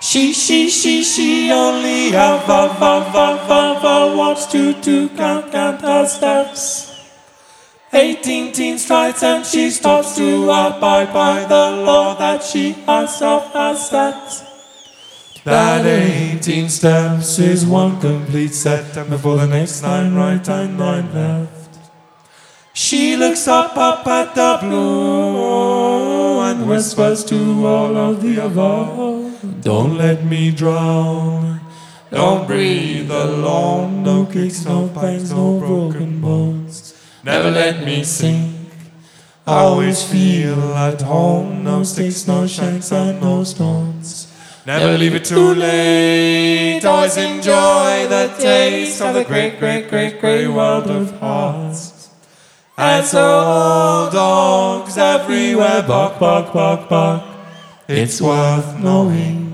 She only wants to count her steps. 18 teen strides and she stops to abide by the law that she herself has set. That 18 steps is one complete set, and before the next 9 right and 9 left. She looks up at the blue and whispers to all of the above, don't let me drown, don't breathe alone, no kicks, no pains, no broken bones, never let me sink, always feel at home, no sticks, no shanks and no stones, never leave it too late, always enjoy the taste of the great, great, great, great world of hearts. And so dogs everywhere bark, bark, bark, bark. It's worth knowing.